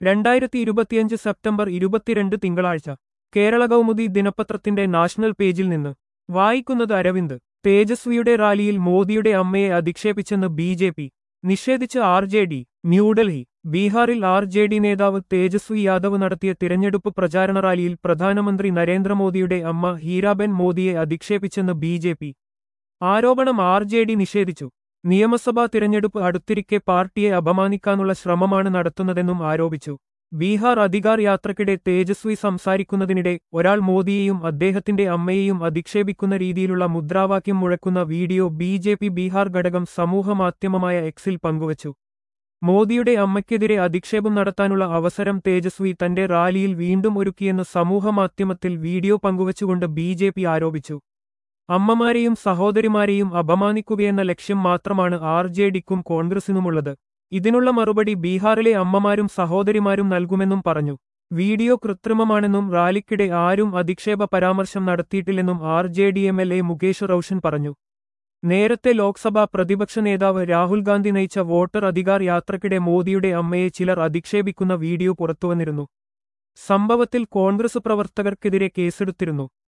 2025 September 22 തിങ്കളാഴ്ച കേരള കൗമുദി ദിനപത്രത്തിന്റെ national പേജിൽ നിന്ന് വായിക്കുന്നത് അരവിന്ദ്. തേജസ്വിയുടെ റാലിയിൽ മോദിയുടെ അമ്മയെ അധിക്ഷേപിച്ചെന്ന് ബി.ജെ.പി. നിഷേധിച്ച് ആർ.ജെ.ഡി. ന്യൂഡൽഹി. ബീഹാറിൽ ആർ.ജെ.ഡി. നേതാവ് തേജസ്വി യാദവ് നടത്തിയ തിരഞ്ഞെടുപ്പ് പ്രചാരണ റാലിയിൽ പ്രധാനമന്ത്രി നരേന്ദ്രമോദിയുടെ അമ്മ ഹീരാബെൻ മോദിയെ അധിക്ഷേപിച്ചെന്ന് ബി.ജെ.പി. ആരോപണം ആർ.ജെ.ഡി. നിഷേധിച്ചു. നിയമസഭാ തിരഞ്ഞെടുപ്പ് അടുത്തിരിക്കെ പാർട്ടിയെ അപമാനിക്കാനുള്ള ശ്രമമാണ് നടത്തുന്നതെന്നും ആരോപിച്ചു. ബീഹാർ അധികാർ യാത്രക്കിടെ തേജസ്വി സംസാരിക്കുന്നതിനിടെ ഒരാൾ മോദിയെയും അദ്ദേഹത്തിന്റെ അമ്മയെയും അധിക്ഷേപിക്കുന്ന രീതിയിലുള്ള മുദ്രാവാക്യം മുഴക്കുന്ന വീഡിയോ ബി.ജെ.പി. ബീഹാർ ഘടകം സമൂഹമാധ്യമമായ എക്സിൽ പങ്കുവച്ചു. മോദിയുടെ അമ്മയ്ക്കെതിരെ അധിക്ഷേപം നടത്താനുള്ള അവസരം തേജസ്വി തന്റെ റാലിയിൽ വീണ്ടും ഒരുക്കിയെന്ന് സമൂഹമാധ്യമത്തിൽ വീഡിയോ പങ്കുവച്ചുകൊണ്ട് ബി.ജെ.പി. ആരോപിച്ചു. അമ്മമാരെയും സഹോദരിമാരെയും അപമാനിക്കുകയെന്ന ലക്ഷ്യം മാത്രമാണ് ആർ.ജെ.ഡിക്കും കോൺഗ്രസിനുമുള്ളത്. ഇതിനുള്ള മറുപടി ബീഹാറിലെ അമ്മമാരും സഹോദരിമാരും നൽകുമെന്നും പറഞ്ഞു. വീഡിയോ കൃത്രിമമാണെന്നും റാലിക്കിടെ ആരും അധിക്ഷേപ പരാമർശം നടത്തിയിട്ടില്ലെന്നും ആർ.ജെ.ഡി. എം.എൽ.എ. മുകേഷ് റൌഷൻ പറഞ്ഞു. നേരത്തെ ലോക്സഭാ പ്രതിപക്ഷ നേതാവ് രാഹുൽ ഗാന്ധി നയിച്ച വോട്ടർ അധികാർ യാത്രക്കിടെ മോദിയുടെ അമ്മയെ ചിലർ അധിക്ഷേപിക്കുന്ന വീഡിയോ പുറത്തുവന്നിരുന്നു. സംഭവത്തിൽ കോൺഗ്രസ് പ്രവർത്തകർക്കെതിരെ കേസെടുത്തിരുന്നു.